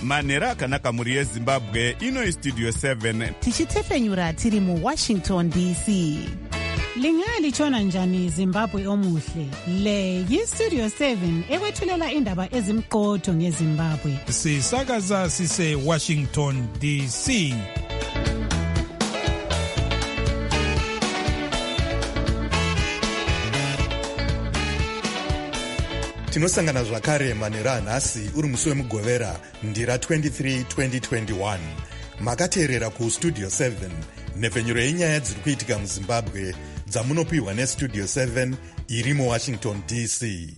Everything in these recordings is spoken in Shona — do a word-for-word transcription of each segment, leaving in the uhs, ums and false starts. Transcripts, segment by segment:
manhero akanaka mhuri yezimbabwe. Ino istudio seven tichitefenyura tiri muwashington D C. Lingalitshona njani Zimbabwe omuhle? Le yistudio seven ekwethulela indaba ezimqotho ngeZimbabwe. Sisakaza sise Washington D C. Tinosangana zvakare manhero anhasi uri musi wemugovera ndira twenty-three twenty twenty-one. Makateerera kustudio seven, nhefenyuro yenyaya dziri kuitika muzimbabwe dzamunopiwa nestudio seven iri muwashington D C.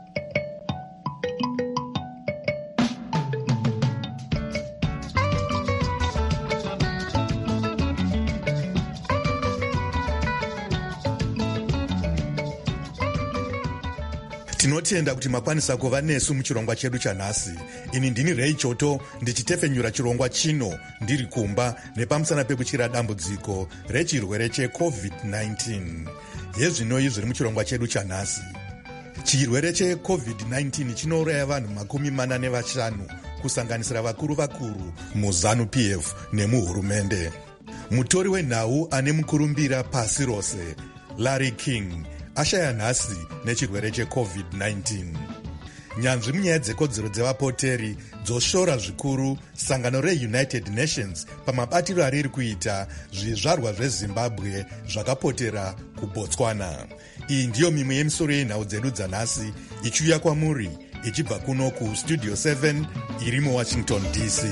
Tinotenda kuti makwanisa kuva nesu muchirongwa chedu chanhasi. Ini ndini Ray Choto ndichitefenyura chirongwa chino ndiri kumba nepamusana pekuchira dambudziko rechirwere checovid nineteen. Yezvinoi zviri muchirongwa chedu chanhasi. Chirwere checovid nineteen chinouraya vanhu makumi mana nevashanu kusanganisira vakuru vakuru muZANU-P F nemuhurumende. Mutori wenhau ane mukurumbira pasi rose, Larry King, ashaya nhasi nechirwere checovid nineteen. Nyanzvi munyaya dzekodzero dzevapoteri dzoshora zvikuru sangano reUnited Nations pamabatiro ariri kuita zvizvarwa zveZimbabwe zvakapotera kuBotswana. Iyi ndiyo mimwe yemisoro yenhau dzedu dzanhasi ichiuya kwamuri ichibva kuno kustudio seven iri muWashington D C.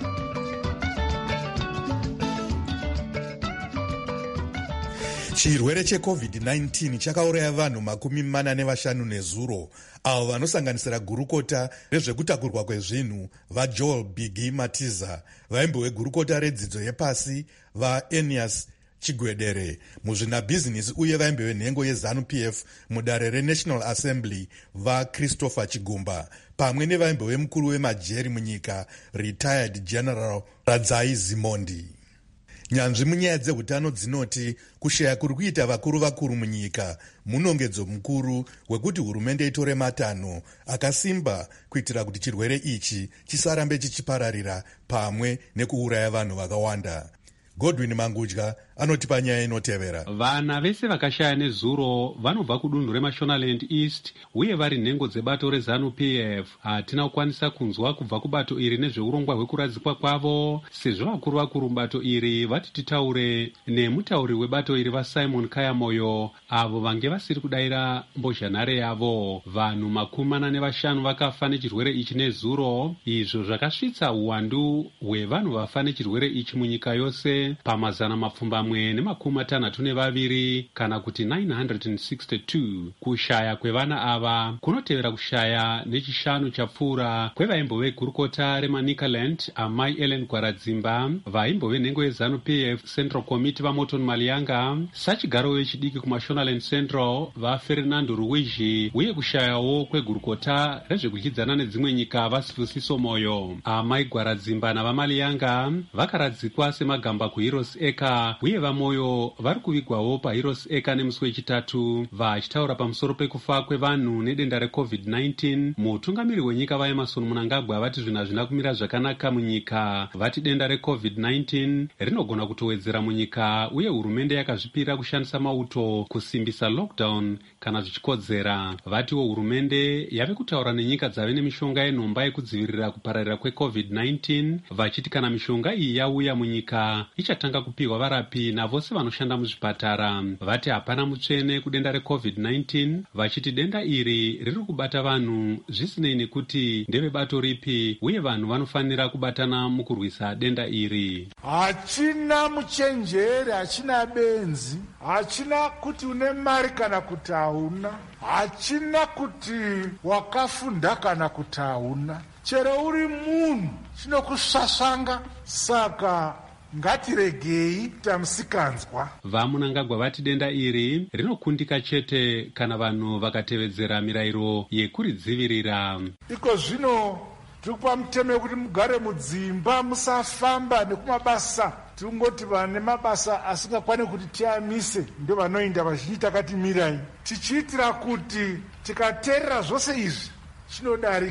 Chirwere checovid nineteen chakauraya vanhu makumi mana nevashanu nezuro, avo vanosanganisira gurukota rezvekutakurwa kwezvinhu vaJoel Biggie Matiza, vaimbo vegurukota redzidzo yepasi vaEnias Chigwedere, muzvinabhizinisi uye vaimbe venhengo yeZANU-P F mudare reNational Assembly vaChristopher Chigumba, pamwe nevaimbe vemukuru wemajeri munyika retired General Radzai Zimondi. Nyanzvi munyaya dzehutano dzinoti kushaya kuri kuita vakuru vakuru munyika munongedzo mukuru wekuti hurumende itore matanho akasimba kuitira kuti chirwere ichi chisarambe chichipararira pamwe nekuuraya vanhu vakawanda. Godwin Mangudya anotipa nyaya inotevera. Vana vese vakashaya nezuro vanobva kudunhu reMashonaland East uye vari nhengo dzebato reZANU-P F. Hatina kukwanisa kunzwa kubva kubato iri nezveurongwa hwekuradzikwa kwavo, sezvo vakuru vakuru mubato iri vati titaure nemutauri webato iri vaSimon Kayamoyo, avo vange vasiri kudayira mbozhanhare yavo. Vanhu makumi mana nevashanu vakafa nechirwere ichi nezuro, izvo zvakasvitsa uwandu hwevanhu vafa nechirwere ichi munyika yose pamazana mapfumbamwe nemakumi matanhatu nevaviri kana kuti nine hundred sixty-two. Kushaya kwevana ava kunotevera kushaya nechishanu chapfuura kwevaimbove vegurukota reManicaland amai Ellen Gwaradzimba, vaimbove nhengo yeZANU-P F Central Committee vaMorton Malianga, sachigaro vechidiki kuMashonaland Central vaFernando Ruizhi, uye kushayawo kwegurukota rezvekudyidzana nedzimwe nyika vaSifusiso Moyo. Amai Gwaradzimba navamalianga vakaradzikwa semagamba kuHeroes Eka, uye vaMoyo vari kuvigwawo paHeroes Eka nemusi wechitatu. Vachitaura pamusoro pekufa kwevanhu nedenda recovid nineteen, mutungamiri wenyika vaEmerson Mnangagwa vati zvinhu hazvina kumira zvakanaka munyika. Vati denda recovid nineteen rinogona kutowedzera munyika, uye hurumende yakazvipira kushandisa mauto kusimbisa lockdown kana zvichikodzera. Vatiwo hurumende yave kutaura nenyika dzave nemishonga yenhomba yekudzivirira kupararira kwecovid nineteen, vachiti kana mishonga iyi yauya munyika ichatanga kupiwa varapi navose vanoshanda muzvipatara. Vati hapana mutsvene kudenda recovid nineteen, vachiti denda iri riri kubata vanhu zvisinei nekuti ndevebato ripi, uye vanhu vanofanira kubatana mukurwisa denda iri. Hachina muchenjeri, hachina benzi, hachina kuti une mari kana kuti hauna, hachina kuti wakafunda kana kuti hauna. Chero uri munhu chinokusvasvanga. Saka ngatiregei tamusikanzwa. VaMnangagwa vati denda iri rinokundika chete kana vanhu vakatevedzera mirayiro yekuridzivirira. Iko zvino tiri kupa mutemo wekuti mugare mudzimba, musafamba nekumabasa. Tingoti vane mabasa asingakwane kuti tiamise ndio vanoinda vazhinji takatimirai, tichiitira kuti tikateerera zvose izvi chinodarika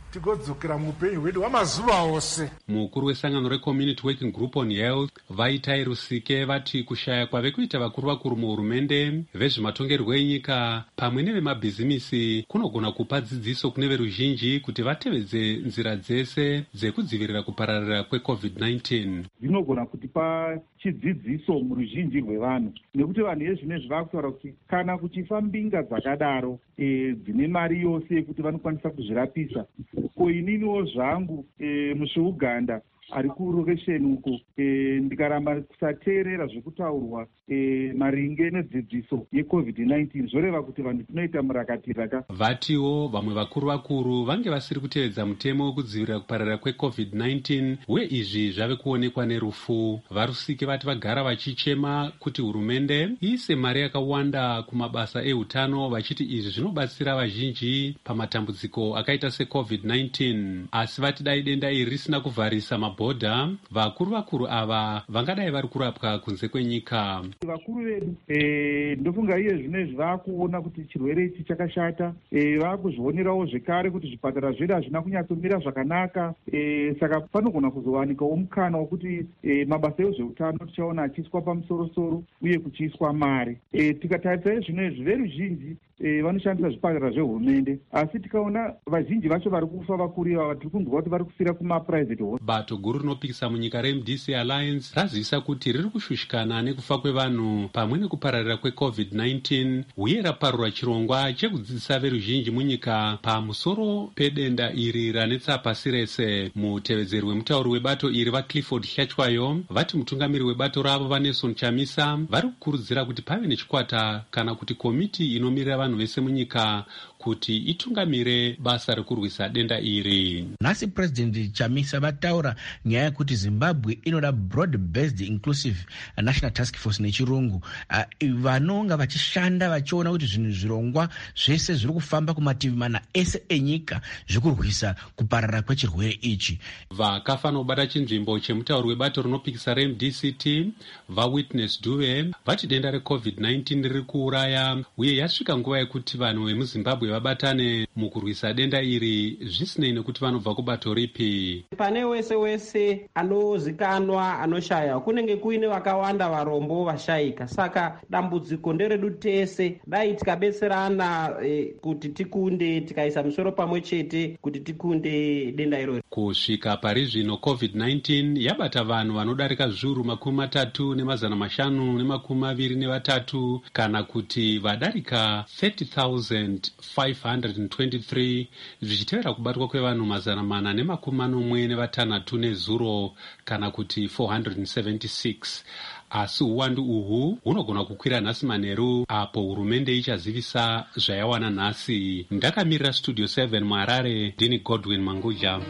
tigodzokera muupenyu hwedu hwamazuva ose. Mukuru wesangano recommunity working group on health vaitai Rusike vati kushaya kwave kuita vakuru vakuru muhurumende, vezvematongerwo enyika pamwe nevemabhizimisi kunogona kupa dzidziso kune veruzhinji kuti vatevedze nzira dzese dzekudzivirira kupararira kwecovid nineteen. Zvinogona kutipa chidzidziso muruzhinji rwevanhu, nekuti vanhu vezvinezvi vakutaura kuti kana kuchifa mbinga dzakadaro e, dzine mari yose yekuti vanokwanisa kuzvirapisa. Ko ininiwo zvangu e, musveuganda ari kurokesheni uko e, ndikaramba kusateerera zvekutaurwa e, maringe nedzidziso yecovid nineteen zvoreva kuti vanhu tinoita murakatiraka. Vatiwo vamwe vakuru vakuru vange vasiri kutevedza mutemo wekudzivirira kupararira kwecovid nineteen, uye izvi zvave kuonekwa nerufu. Varusike vati vagara vachichema kuti hurumende iise mari yakawanda kumabasa eutano, vachiti izvi zvinobatsira vazhinji pamatambudziko akaita secovid nineteen. Asi vati dai denda iri risina kuvharisa mabhodha, vakuru vakuru ava vangadai vari kurapwa kunze kwenyika. Vakuru vedu e, ndofunga iye zvinezvi vakuona kuti chirwere ichi chakashata, e, vakuzvionerawo zvekare kuti zvipatara zvedu hazvina kunyatsomira zvakanaka, e, saka panogona kuzowanikawo mukana wekuti e, mabasa ezveutano tichaona achiiswa pamusoro-soro uye kuchiiswa mari. E, tikatarisa izvinezvi veruzhinji e, vanoshandisa zvipatara zvehurumende, asi tikaona vazhinji vacho vari kufa vakuru ivava tiri kunzwa kuti vari kufira kumaprivate hospital. Bato guru rinopikisa munyika reM D C Alliance razivisa kuti riri kushushikana nekufa kwevanhu pamwe nekupararira kwecovid nineteen, uye raparura chirongwa chekudzidzisa veruzhinji munyika pamusoro pedenda iri ranetsa pasi rese. Mutevedzeri wemutauri webato iri vaClifford Hlachwayo vati mutungamiri webato ravo vaNelson Chamisa vari kukurudzira kuti pave nechikwata kana kuti komiti inomirira vanhu vese munyika kuti itungamire basa rekurwisa denda iri. Nhasi President Chamisa vataura nyaya yekuti Zimbabwe inoda broad based inclusive national task force nechirungu, uh, vanonga vachishanda vachiona kuti zvinhu zvirongwa zvese zviri kufamba kumativi mana ese enyika zvekurwisa kuparara kwechirwere ichi. Vakafa nobata chinzvimbo chemutauri webato rinopikisa reM D C T vaWitness Duve vati denda recovid nineteen riri kuuraya, uye yasvika nguva yekuti vanhu vemuZimbabwe vabatane mukurwisa denda iri zvisinei nekuti vanobva kubato ripi. Pane wese wese anozikanwa anoshaya kunenge kuine vakawanda varombo vashayika, saka dambudziko nderedu tese. Dai tikabetserana e, kuti tikunde, tikaisa musoro pamwe chete kuti tikunde denda irori. Kusvika pari zvino covid nineteen yabata vanhu vanodarika zviuru makumi matatu nemazana mashanu nemakumi maviri nevatatu, kana kuti vadarika thirty thousand five hundred twenty-three, zvichitevera kubatwa kwevanhu mazana mana nemakumi manomwe nevatanhatu nezuro, kana kuti four hundred seventy-six. Asi uwandu uhu hunogona kukwira nhasi manheru apo hurumende ichazivisa zvayawana nhasi. Ndakamirira Studio seven muHarare, ndini Godwin Manguja.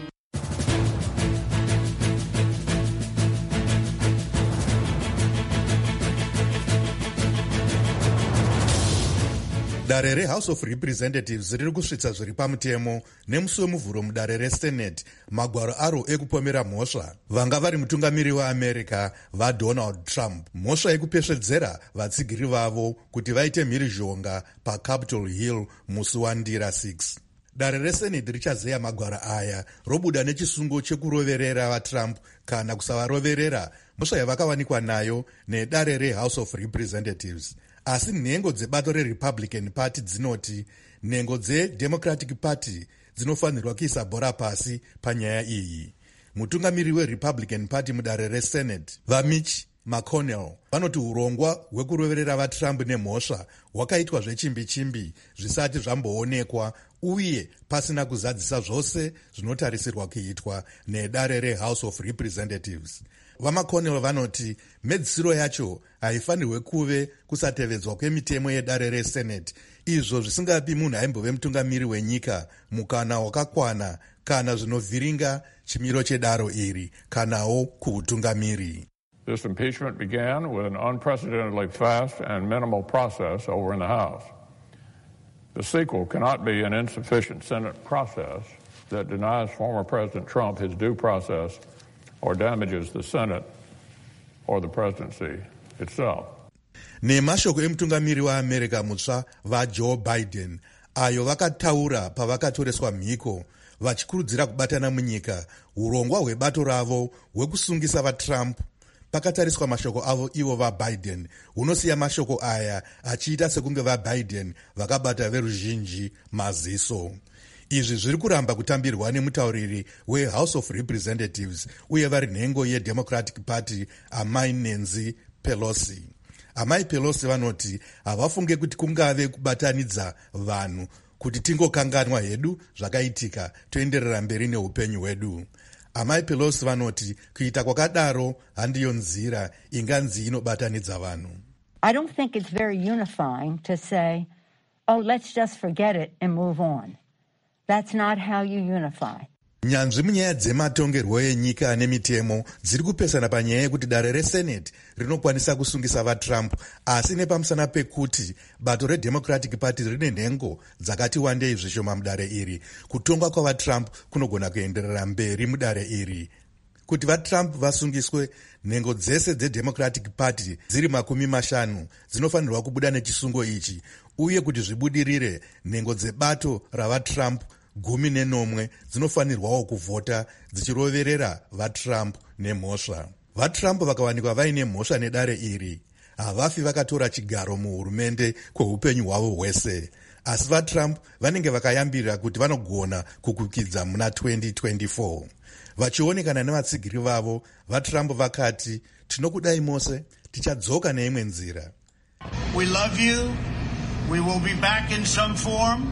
Dare reHouse of Representatives riri kusvitsa zviri pamutemo nemusi wemuvhuro mudare reSenate magwaro aro ekupomera mhosva vanga vari mutungamiri weAmerica vaDonald Trump, mhosva yekupesvedzera vatsigiri vavo kuti vaite mhirizhonga paCapitol Hill musi waNdira six. Dare reSenate richazeya magwaro aya robuda nechisungo chekuroverera vaTrump kana kusavaroverera, mhosva yavakawanikwa nayo nedare reHouse of Representatives. Asi nhengo dzebato reRepublican Party dzinoti nhengo dzeDemocratic Party dzinofanirwa kuisa bhora pasi panyaya iyi. Mutungamiri weRepublican Party mudare reSenate vaMitch McConnell vanoti urongwa hwekuroverera vaTrump nemhosva hwakaitwa zvechimbi-chimbi zvisati zvamboonekwa uye pasina kuzadzisa zvose zvinotarisirwa kuitwa nedare reHouse of Representatives. VaMcConnell vanoti medzisiro yacho haifanirwe kuve kusatevedzwa kwemitemo yedare reSenate, izvo zvisingapi munhu aimbove mutungamiri wenyika mukana wakakwana kana zvinovhiringa chimiro chedaro iri kanawo kuutungamiri. This impeachment began with an unprecedentedly fast and minimal process over in the House. The sequel cannot be an insufficient Senate process that denies former President Trump his due process or damages the Senate or the presidency itself. Nemashoko emutungamiri waAmerica mutsva vaJoe Biden ayo vakataura pavakatoreswa mhiko, vachikurudzira kubatana munyika. Urongwa hwebato ravo hwekusungisa vaTrump pakatariswa mashoko avo ivo vaBiden hunosiya mashoko aya achiita sekunge vaBiden vakabata veruzhinji maziso. Izvi zviri kuramba kutambirwa nemutauriri weHouse of Representatives uye vari nhengo yeDemocratic Party amai Nancy Pelosi. Amai Pelosi vanoti havafunge kuti kungave kubatanidza vanhu kuti tingokanganwa hedu zvakaitika toenderera mberi neupenyu hwedu. Amai Pelosi vanoti kuita kwakadaro handiyo nzira inganzi inobatanidza vanhu. I don't think it's very unifying to say, oh, let's just forget it and move on. That's not how you unify. Nyanzvi munyaya dzematongerwo enyika nemitemo dziri kupesana panyaya yekuti dare reSenate rinokwanisa kusungisa vaTrump, asi nepamusana pekuti bato reDemocratic Party rine nhengo dzakati wandei zvishoma mudare iri, kutongwa kwavaTrump kunogona kuenderera mberi mudare iri. Kuti vaTrump vasungiswe, nhengo dzese dzeDemocratic Party dziri makumi mashanu dzinofanirwa kubuda nechisungo ichi, uye kuti zvibudirire, nhengo dzebato ravaTrump gumi nenomwe dzinofanirwawo kuvhota dzichiroverera vaTrump nemhosva. VaTrump vakawanikwa vaine mhosva nedare iri, havafi vakatora chigaro muhurumende kweupenyu hwavo hwese, asi vaTrump vanenge vakayambirira kuti vanogona kukukidza muna twenty twenty-four. Vachionekana nevatsigiri vavo, vaTrump vakati, tinokudai mose, tichadzoka neimwe nzira. We love you. We will be back in some form.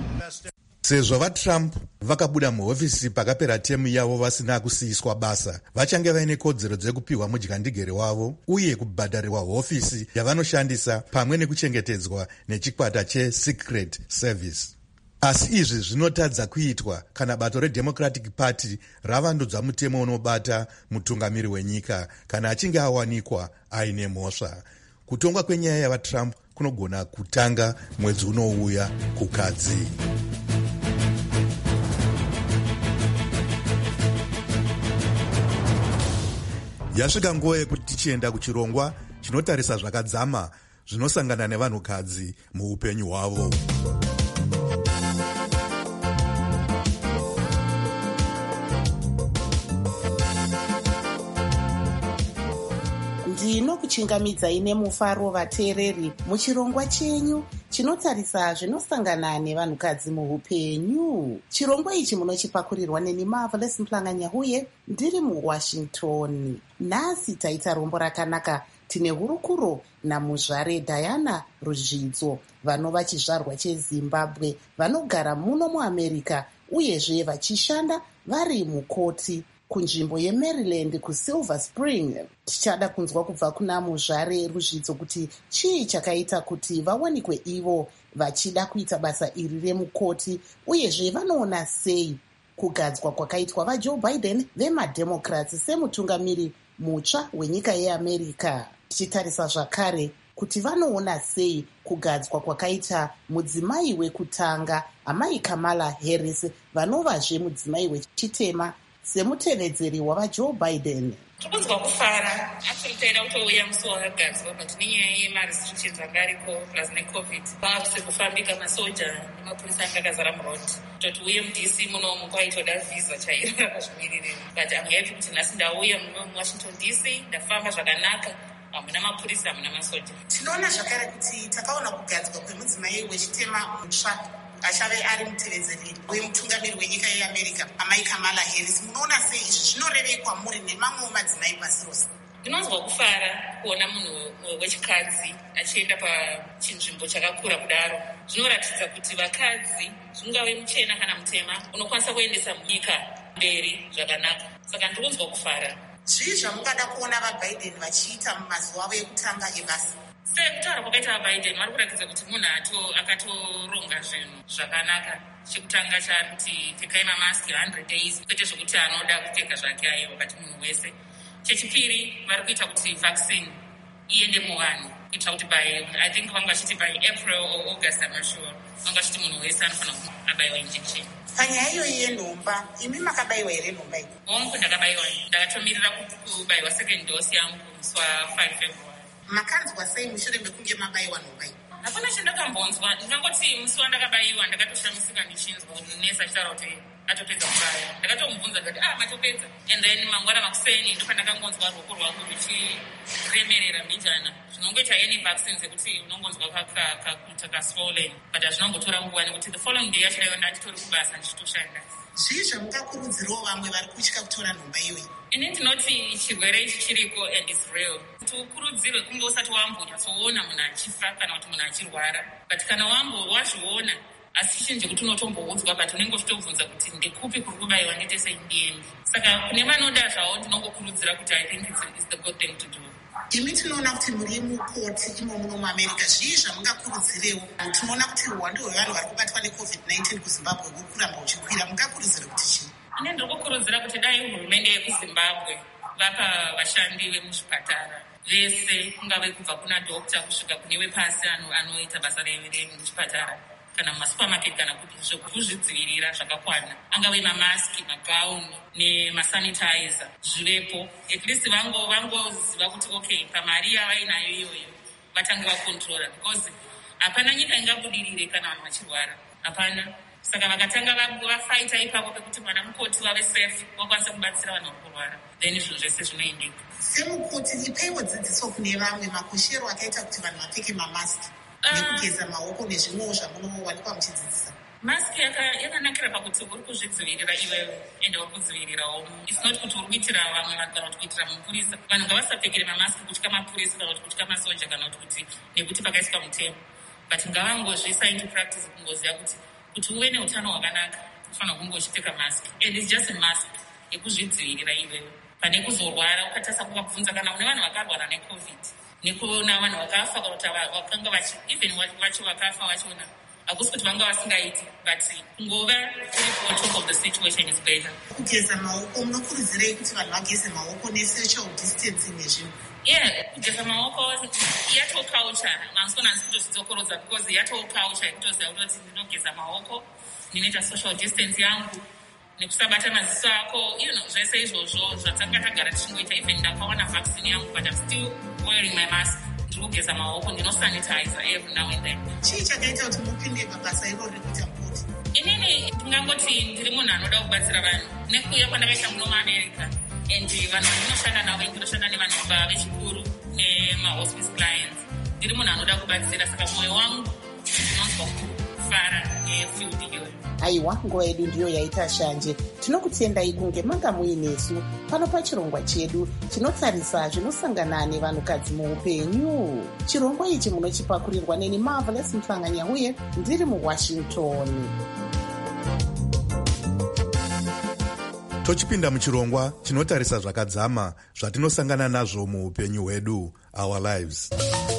Sezvo vaTrump vakabuda muhofisi pakapera temu yavo vasina kusiyiswa basa, vachange vaine kodzero dzekupiwa mudyandigere wavo uye kubhadharirwa hofisi yavanoshandisa pamwe nekuchengetedzwa nechikwata cheSecret Service. Asi izvi zvinotadza kuitwa kana bato reDemocratic Party ravandudzwa mutemo unobata mutungamiri wenyika kana achinge awanikwa aine mhosva. Kutongwa kwenyaya yavaTrump kunogona kutanga mwedzi unouya kukadzi. Yasvika nguva yekuti tichienda kuchirongwa chinotarisa zvakadzama zvinosangana nevanhukadzi muupenyu hwavo. ndinokuchingamidzai nemufaro vateereri muchirongwa chenyu chinotarisa zvinosangana nevanhukadzi muupenyu. Chirongwa ichi munochipakurirwa neni Marvelous Mplanganya uye ndiri muWashington. Nhasi taita rombo rakanaka. Tine hurukuro namuzvare Diana Ruzvidzo, vanova chizvarwa cheZimbabwe, vanogara muno muAmerica uyezve vachishanda vari mukoti kunzvimbo yeMaryland kuSilver Spring. Tichada kunzwa kubva kuna muzvare Ruzvidzo kuti chii chakaita kuti vawanikwe ivo vachida kuita basa iri remukoti, uyezve vanoona sei kugadzwa kwakaitwa vaJoe Biden vemademocrats semutungamiri mutsva wenyika yeAmerica. Tichitarisa zvakare kuti vanoona sei kugadzwa kwakaita mudzimai wekutanga amai Kamala Harris, vanovazve mudzimai wechitema semutevedzeri wavaJoe Biden. Tokunzwa kufara achitoenda kutouya musi wakagadzwa but nenyaya yemarestrictions anga ariko plus necovid vakusi kufambika masoja nemapurisa anga akazara murodi toti uye mudc munomu kwaitoda vhisa chairo rakazvimirire but amuyaipi kuti nhasi ndauya muno muwashington dc ndafamba zvakanaka, hamuna mapurisa hamuna masoja. Tinoona zvakare kuti takaona kugadzwa kwemudzimai wechitema mutsva achave ari mutevedzeri wemutungamiri wenyika yeAmerica amai Kamala Harris. Munoona sei izvi zvinorevei kwamuri nemamwe madzimai pasi rose? Ndinonzwa kufara kuona munhu wechikadzi achienda pachinzvimbo chakakura kudaro. Zvinoratidza kuti vakadzi, zvingave muchena kana mutema, unokwanisa kuendesa munyika mberi zvakanaka. Saka ndinonzwa kufara. Zvii zvamungada kuona vaBiden vachiita mumazuva avo ekutanga ebasa? Sekutaura kwakaita vaBiden vari kuratidza kuti munhu akatoronga zvinhu zvakanaka. Chekutanga chari kuti pfekai mamaski one hundred days, kwete zvokuti anoda kupfeka zvake aiwa bati munhu wese. Chechipiri vari kuita kuti vaccine iende muvanhu kuitira kuti by I think vanga vachiti by April or August, I'm not sure, vanga vachiti munhu wese anofanira abayiwa injection. Panyaya iyoyi yenhomba, imi makabayiwa here nhomba iyi? Hongu ndakabayiwa, ndakatomirira kubayiwa second dose yangu musi wa5 February. Makanzwa sei mushure mekunge mabayiwa nhomba iyi? Hapana chandakambonzwa, ndingangoti musi wandakabayiwa ndakatoshamisika ndichinzwa kuti nesi achitaura kuti atopedza kubaya. Ndakatomubvunza ndikati ah matopedza, and then mangwana makuseni ndopandakambonzwa ruoko rwangu ruchiremerera mbijana. Zvinongoita any vaccines ekuti unongonzwa kakuita kaswollen, but hazvinongotora nguva nekuti the following day yacho daiva ndanditori kubasa ndichitoshanda. Zvii zvamungakurudzirawo vamwe vari kutya kutora nhomba iyoyi? Ini ndinoti chirwere ichi chiriko and is real. Kuti ukurudzirwe kunge usati wambonyatsoona munhu achifa kana kuti munhu achirwara, but kana wambo wazviona asi chinje kuti unotomboudzwa but unenge uchitobvunza kuti ndekupi kuri kubayiwa ndite seindiendi. Saka kune vanoda zvavo ndinongokurudzira kuti I think it's the good thing to do. Imi tinoona kuti muri mukoti imo muno muamerica, zvii zvamungakurudzirewo? Tinoona kuti uwandu hwevanhu vari kubatwa necovid nineteen kuzimbabwe huri kuramba huchikwira, mungakurudzire kuti chii? Ine ndiri kukurudzira kuti dai hurumende yekuzimbabwe vapa vashandi vemuzvipatara vese, kungave kubva kuna dokta kusvika kune wepasi anoita basa remuchipatara kana mumasupermarket kana kuti zvekuzvidzivirira zvakakwana, angave mamaski, magauni nemasanitizer zvivepo, at least vango vangoziva kuti okay pamari yavainayo iyoyo vatange vakontrora, because hapana nyika ingabudirire kana vanhu vachirwara, hapana. Saka vakatanga vafaita ipapo pekuti mwana mukoti vave safe vakwanisa kubatsira vanhu vari kurwara, then izvo zvese zvinoendeka. Semukoti ipeiwo dzidziso kune vamwe makoshero akaita kuti vanhu vapfeke mamaski nekugeza maoko nezvimwewo zvamunowanikwa muchidzidzisa. Maski yakanakira pakuti uri kuzvidzivirira iwewe ende uri kudzivirirawo. It's not kuti uri kuitira vamwe vanhu kana kuti kuitira mupurisa. Vanhu ngavasapfekere mamaski kutya mapurisa kana kuti kutya masoja kana kuti nekuti pakaiswa mutemo, but ngavangozviisa into practice kungoziva kuti kuti uve neutano hwakanaka ufanira kunge uchipfeka maski, and it's just a mask yekuzvidzivirira iwewe pane kuzorwara ukatasa kukabvunza kana une vanhu vakarwara necovid nekuona vanhu vakafa kana kuti vakanga vachi even vacho vakafa vachona hakusi kuti vanga vasingaiti, but kungova uri on top of the situation is better. Kugeza maoko, munokurudzirei kuti vanhu vageze maoko nesocial distancing nezvinhu? Yeah, kugeza maoko yato culture mansona nditozvidzokorodza because yato culture ikutoziva kuti ndinogeza maoko, ndinoita social distance yangu nekusabata maziso ako, you know, zvese izvozvo zvatanga tagara tichingoita. Even ndakawana vaccine yangu but I'm still wearing my mask, ndiri kugeza maoko, ndinosanitizer every now and then. Chii chakaita kuti mupinde mabasa iroro rekuita mukoti? Inini ndingangoti ndiri munhu anoda kubatsira vanhu nekuuya kwandakaita muno muamerica, and vanhu vandinoshanda navo ndinoshanda nevanhu vechikuru nemahospice clients. Ndiri munhu anoda kubatsira, saka mwoyo wangu ndinonzwa kufara nefield iyoyo. Aiwa, nguva yedu ndiyo yaita shanje. Tinokutendai kunge manga muinesu pano pachirongwa chedu chinotarisa zvinosangana nevanhukadzi muupenyu. Chirongwa ichi munochipakurirwa neni Marvelous Mhlanganya uye ndiri muWashington. Tochipinda muchirongwa chinotarisa zvakadzama zvatinosangana nazvo muupenyu hwedu, our lives.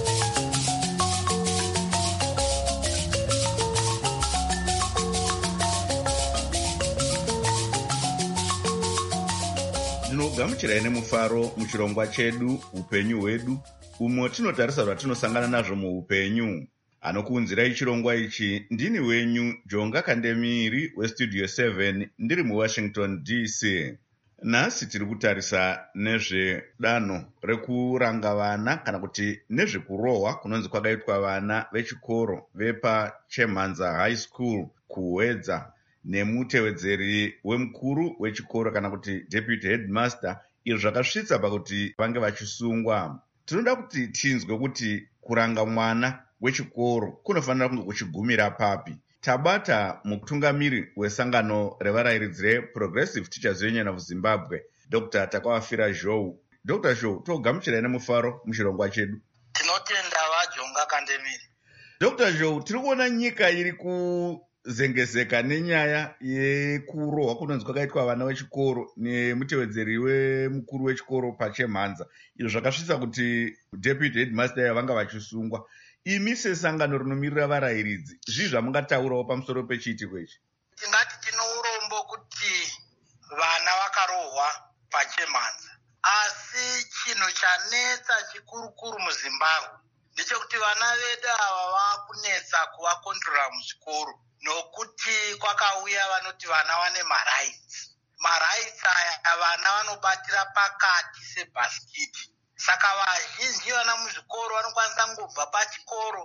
Ndinogamuchirai nemufaro muchirongwa chedu upenyu hwedu, umo tinotarisa zvatinosangana nazvo muupenyu. Anokuunzirai chirongwa ichi ndini wenyu Jonga Kandemiri westudio seven ndiri muWashington D C. Nhasi tiri kutarisa nezvedanho rekuranga vana kana kuti nezvekurohwa kunonzi kwakaitwa vana vechikoro vepachemhanza high school kuhwedza nemutevedzeri wemukuru wechikoro kana kuti deputy headmaster, izvo zvakasvitsa pakuti vange vachisungwa. Tinoda kuti tinzwe kuti kuranga mwana wechikoro kunofanira kunge kuchigumira papi. Tabata mutungamiri wesangano revarayiridzi reProgressive Teachers Union of Zimbabwe, Doctor Takawafira Zhou. Doctor Zhou, togamuchirai nemufaro muchirongwa chedu. Tinotenda vaJonga Kandemiri. Doctor Zhou, tiri kuona nyika iri kuzengezeka nenyaya yekurohwa kunonzi kwakaitwa vana vechikoro nemutevedzeri wemukuru wechikoro pachemhanza. Izvo zvakasvitsa kuti deputy headmaster vanga vachisungwa. Imi sesangano rinomirira varayiridzi, zvii zvamungataurawo pamusoro pechiitiko ichi? Tingati tino urombo kuti vana vakarohwa pachemhanza, asi chinhu chanetsa chikurukuru muZimbabwe ndechekuti vana vedu ava vakunetsa kuvakontrora muzvikoro, nokuti kwakauya vanoti vana vane marights. Marights aya vana vanobatira pakati sebhasikiti. Saka vazhinji vana muzvikoro vanokwanisa ngobva pachikoro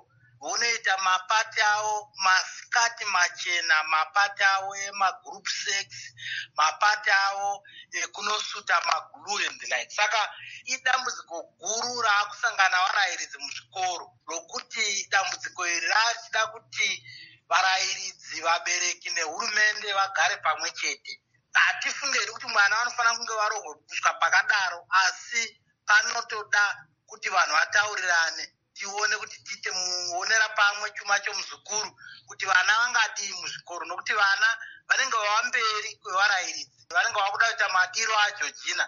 unoita mapati avo masikati machena, mapati avo emagroup sex, mapati avo ekunosuta magulu and the like. Saka idambudziko guru raakusangana varayiridzi muzvikoro rokuti dambudziko iri rachida kuti varayiridzi, vabereki nehurumende vagare pamwe chete. Hatifungeri kuti mwana vanofanira kunge varohwe kusvika pakadaro, asi panotoda kuti vanhu vataurirane, tione kuti tiite muonera pamwe chuma chomuzukuru kuti vana vangadii muzvikoro, nokuti vana vanenge vavamberi kwevarayiridzi, vanenge vakuda kuita madiro aJeorgina.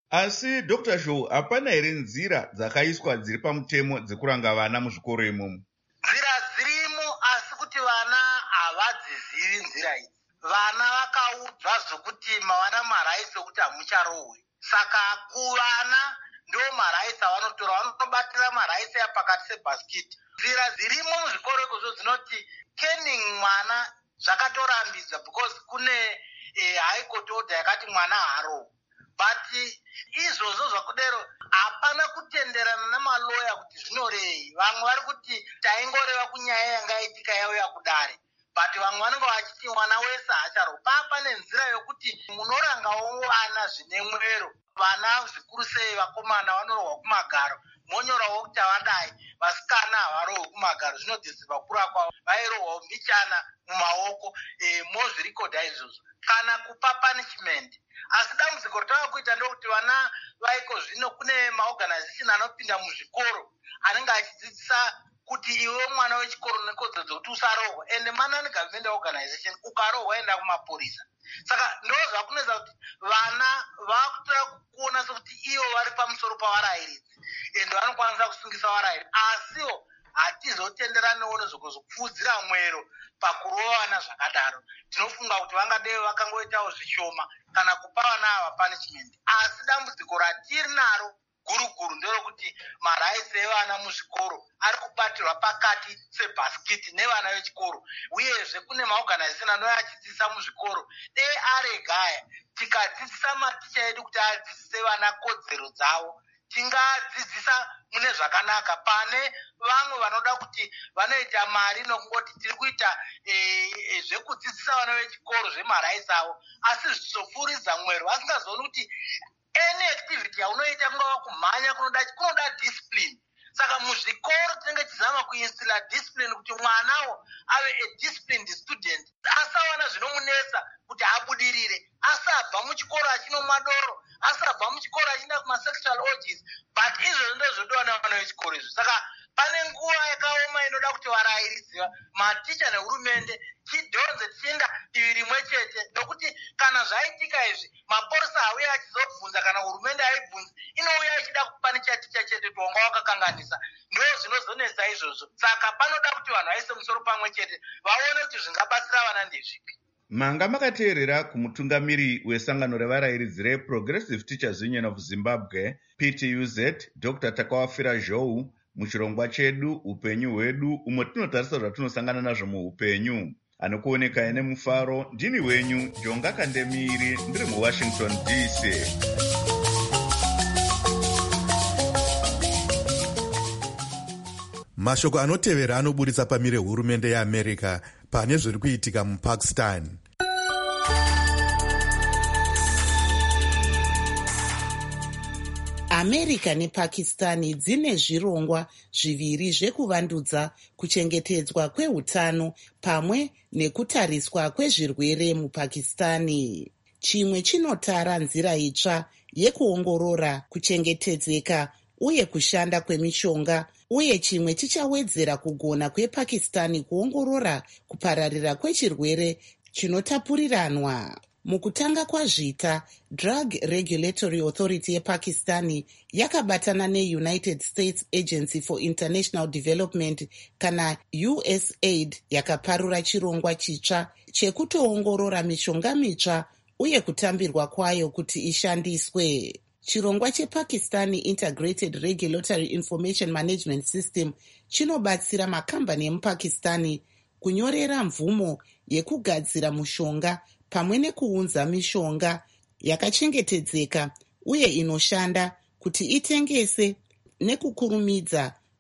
Asi Doctor Zhou, hapana here nzira dzakaiswa dziri pamutemo dzekuranga vana muzvikoro imomo? Nzira dzirimo, asi kuti vana havadzizivi nzira idzi. Vana vakaudzwa zvokuti mavana maraisi okuti hamucharohwe. Saka kuvana ndo maraisi avanotora, vanobatira maraisi apakati sebhasikiti. Nzira dzirimo muzvikoro ikozvo dzinoti kening mwana zvakatorambidza, because kune eh, high court order yakati mwana haarohwe. But izvozvo zvakudero hapana kutenderana namaloya kuti zvinorei. Vamwe vari kuti taingoreva kunyaya yangaitika yauya kudare, but vamwe vanenge vachiti mwana wese haacharo. Papa nenzira yokuti munorangawo vana zvine mwero. Vana zvikuru sei vakomana vanorohwa kumagaro, monyorawo kuti havadai, vasikana havarohwi kumagaro. Zvinodhizirwa kura kwavo, vairohwawo mbichana mumaoko, e, mozvirikodha izvozvo kana kupa punishment. Asi dambudziko rotava kuita ndokuti vana vaiko zvino kune maorganization anopinda muzvikoro anenge achidzidzisa kuti iwe mwana wechikoro nekodzero dzokuti usarohwa, ende mana negovernment organization, ukarohwa enda kumapurisa. Saka ndo zvakunoita kuti vana vakutora kuona sekuti ivo vari pamusoro pavarayiridzi ende vanokwanisa kusungisa varayiridzi, asiwo hatizotenderaniwo nezvokuzopfudzira mwero pakurova vana zvakadaro. Tinofunga kuti vangadei vakangoitawo zvishoma kana kupa vana ava punishment. Asi dambudziko ratiri naro guru-guru nderokuti maraisi evana muzvikoro ari kubatirwa pakati sebhasikiti nevana vechikoro, uyezve kune maorganization anouya achidzidzisa muzvikoro. Dei aregaya tikadzidzisa maticha edu kuti adzidzise vana kodzero dzavo, tingadzidzisa mune zvakanaka, pane vamwe vanoda kuti vanoita mari nokungoti tiri kuita e, e, zvekudzidzisa vana vechikoro zvemaraisi avo, asi zvichizopfuuridza mwero, vasingazooni kuti any activity yaunoita kungava kumhanya kunoda kunoda discipline. Saka muzvikoro tinenge tichizama kuinstilla discipline kuti mwanawo ave a disciplined student, asawana zvinomunetsa kuti abudirire, asabva muchikoro achinomwa doro, asabva muchikoro achienda kumasexual orgies. But izvozvo ndozvodiwa nevana vechikoro izvo. Saka pane nguva yakaoma inoda kuti varayiridzi, maticha nehurumende tidhonze tichienda divi rimwe chete, nokuti kana zvaitika izvi maporisa hauya achizobvunza, kana hurumende haibvunzi, inouya ichida kupanicha ticha chete tonga wakakanganisa. Ndo zvinozonetsa izvozvo. Saka panoda kuti vanhu vaise musoro pamwe chete vaone kuti zvingabatsira vana ndezvipi. Manga makateerera kumutungamiri wesangano revarayiridzi reProgressive Teachers Union of Zimbabwe P T U Z Doctor Takawafira Zhou muchirongwa chedu upenyu hwedu, umwe tinotarisa zvatinosangana nazvo muupenyu. Anokuoneka ene mufaro, ndini wenyu Jonga Kandemiri, ndiri muWashington D C. Mashoko anotevera anoburitsa pamire hurumende yeAmerica pane zviri kuitika muPakistan. America nePakistani dzine zvirongwa zviviri zvekuvandudza kuchengetedzwa kweutano pamwe nekutariswa kwezvirwere muPakistani. Chimwe chinotara nzira itsva yekuongorora kuchengetedzeka uye kushanda kwemishonga, uye chimwe chichawedzera kugona kwePakistani kuongorora kupararira kwechirwere chinotapuriranwa. Mukutanga kwazvita, Drug Regulatory Authority yePakistani yakabatana neUnited States Agency for International Development kana U S A I D yakaparura chirongwa chitsva chekutoongorora mishonga mitsva uye kutambirwa kwayo kuti ishandiswe. Chirongwa chePakistani Integrated Regulatory Information Management System chinobatsira makambani emuPakistani kunyorera mvumo yekugadzira mushonga pamwe nekuunza mishonga yakachengetedzeka uye inoshanda kuti itengese nekukurumidza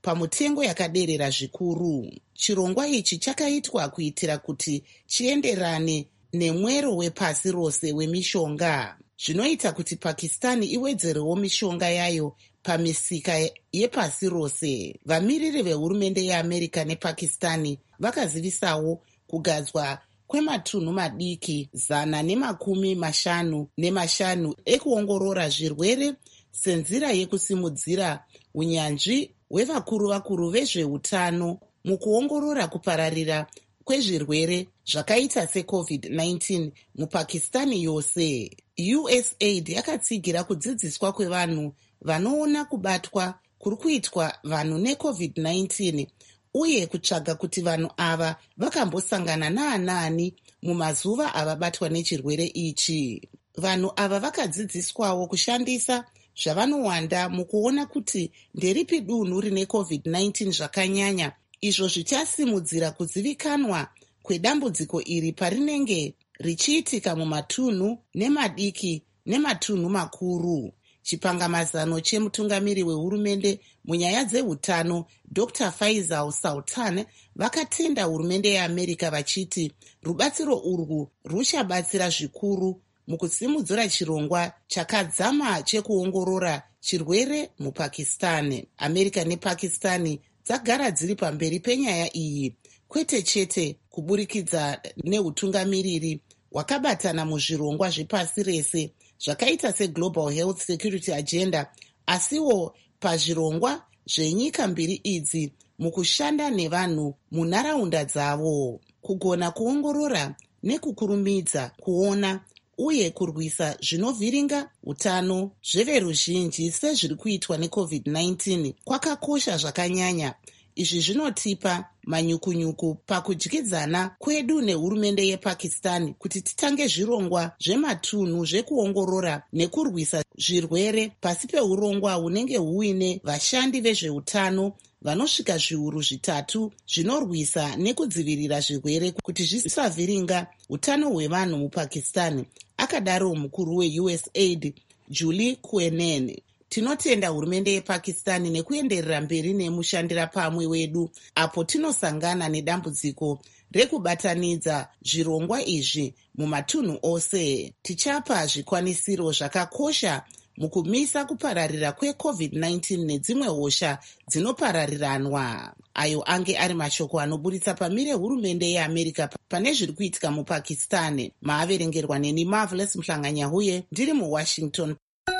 pamutengo yakaderera zvikuru. Chirongwa ichi chakaitwa kuitira kuti chienderane nemwero wepasi rose wemishonga, zvinoita kuti Pakistani iwedzerewo mishonga yayo pamisika yepasi rose. Vamiriri vehurumende yeAmerica nePakistani vakazivisawo kugadzwa kwematunhu madiki zana nemakumi mashanu nemashanu ekuongorora zvirwere senzira yekusimudzira unyanzvi hwevakuru vakuru vezveutano mukuongorora kupararira kwezvirwere zvakaita secovid nineteen mupakistani yose. U S A I D yakatsigira kudzidziswa kwevanhu vanoona kubatwa kuri kuitwa vanhu necovid nineteen uye kutsvaga kuti vanhu ava vakambosangana naanani mumazuva avabatwa nechirwere ichi. Vanhu ava vakadzidziswawo kushandisa zvavanowanda mukuona kuti nderipi dunhu rine covid nineteen zvakanyanya, izvo zvichasimudzira kuzivikanwa kwedambudziko iri parinenge richiitika mumatunhu nemadiki nematunhu makuru. Chipangamazano chemutungamiri wehurumende munyaya dzeutano Doctor Faisal Sultan vakatenda hurumende yeAmerica vachiti rubatsiro urwu ruchabatsira zvikuru mukusimudzira chirongwa chakadzama chekuongorora chirwere mupakistani. America nepakistani dzagara dziri pamberi penyaya iyi, kwete chete kuburikidza neutungamiriri hwakabatana muzvirongwa zvepasi rese zvakaita seGlobal Health Security Agenda, asiwo pazvirongwa zvenyika mbiri idzi mukushanda nevanhu munharaunda dzavo. Kugona kuongorora nekukurumidza kuona uye kurwisa zvinovhiringa utano zveveruzhinji sezviri kuitwa necovid nineteen kwakakosha zvakanyanya. Izvi zvinotipa manyukunyuku pakudyidzana kwedu nehurumende yePakistani kuti titange zvirongwa zvematunhu zvekuongorora nekurwisa zvirwere pasi peurongwa hunenge huine vashandi vezveutano vanosvika zviuru zvitatu zvinorwisa nekudzivirira zvirwere kuti zvisavhiringa utano hwevanhu mupakistani, akadaro mukuru weU S A I D Julie Quenen. Tinotenda hurumende yePakistani nekuenderera mberi nemushandira pamwe wedu apo tinosangana nedambudziko rekubatanidza zvirongwa izvi mumatunhu ose. Tichapa zvikwanisiro zvakakosha mukumisa kupararira kwecovid nineteen nedzimwe hosha dzinoparariranwa. Ayo ange ari mashoko anoburitsa pamire hurumende yeAmerica pane zviri kuitika mupakistani. Maaverengerwa neni Marvelous Mhlanganyahuye ndiri muWashington.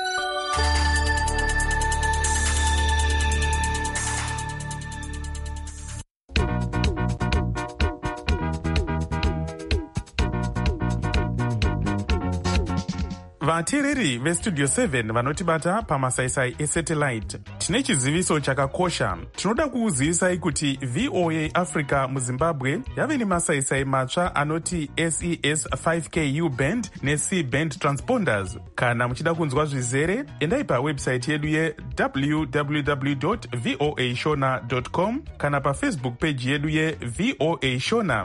vateereri vestudio seven vanotibata pamasaisai esatellite, tine chiziviso chakakosha. Tinoda kukuzivisai kuti V O A Africa muZimbabwe yave nemasaisai matsva anoti S E S five K U band neC band transponders. Kana muchida kunzwa zvizere, endai pawebsite yedu ye w w w dot voa shona dot com kana pafacebook page yedu ye V O A Shona.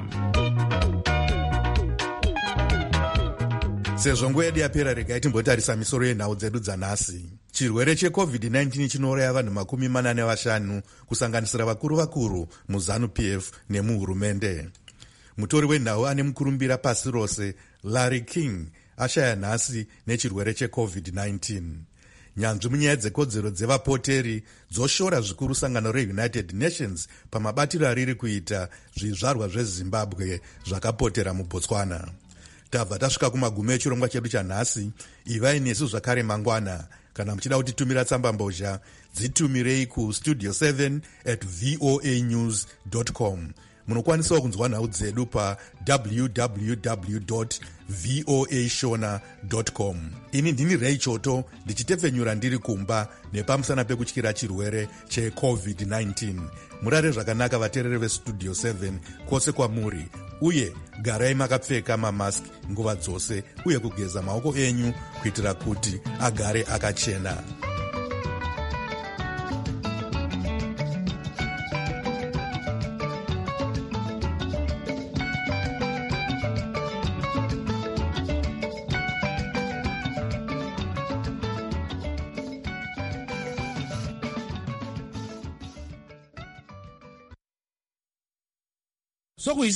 Sezvo nguva yedu yapera, regai timbotarisa misoro yenhau dzedu dzanhasi. Chirwere checovid nineteen chinouraya vanhu makumi mana nevashanu kusanganisira vakuru vakuru muZanu-P F nemuhurumende. Mutori wenhau ane mukurumbira pasi rose Larry King ashaya nhasi nechirwere checovid nineteen. Nyanzvi munyaya dzekodzero dzevapoteri dzoshora zvikuru sangano reUnited Nations pamabatiro ariri kuita zvizvarwa zveZimbabwe zvakapotera muBotswana. Tabva tasvika kumagumo echirongwa chedu chanhasi. Ivai nesu zvakare mangwana. Kana muchida kutitumira tsamba mbozha, dzitumirei kustudio seven at voa news dot com. Munokwanisawo kunzwa nhau dzedu pa w w w dot voa shona dot com. Ini ndini Ray Choto ndichitepfenyura ndiri kumba nepamusana pekutyira chirwere checovid nineteen. Murare zvakanaka vateereri vestudio seven kwose kwamuri, uye garai makapfeka mamaski nguva dzose uye kugeza maoko enyu kuitira kuti agare akachena. sokuisa